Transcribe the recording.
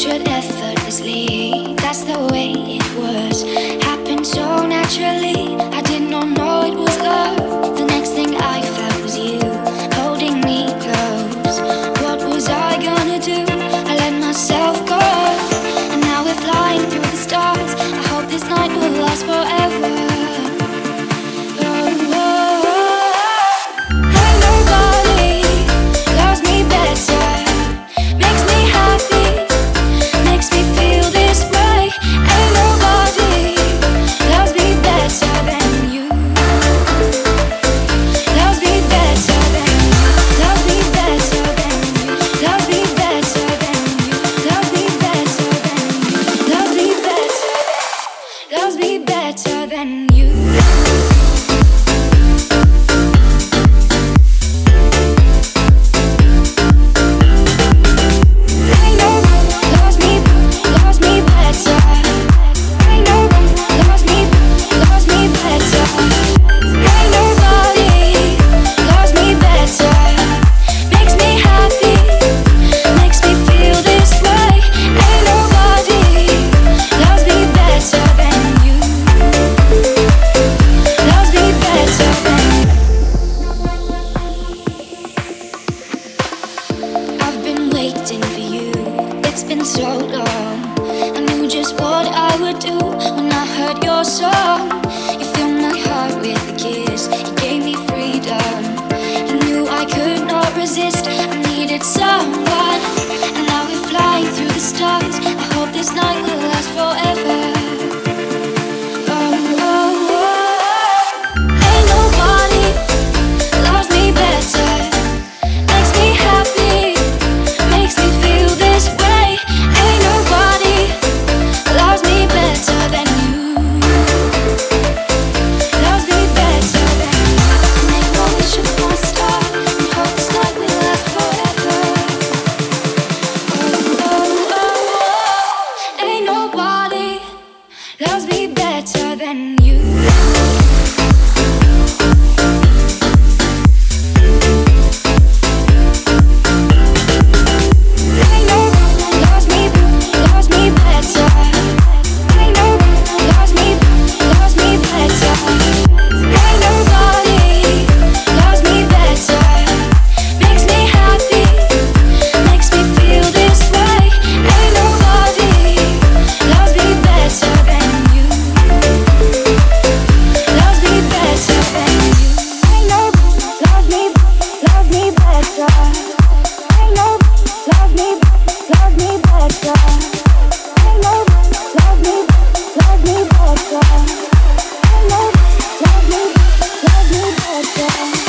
nurtured effortlessly. That's the way it was. Happened so naturally. I did not know it was love. The next thing I felt was you holding me close. What was I gonna do? I let myself go, and now we're flying through the stars. I hope this night will last forever. Loves me better than you. Waiting for you, it's been so long. I knew just what I would do when I heard your song. You filled my heart with a kiss, you gave me freedom. You knew I could not resist, I needed someone. And now we're flying through the stars. I hope this night will last forever. Loves me better than you. Love me better.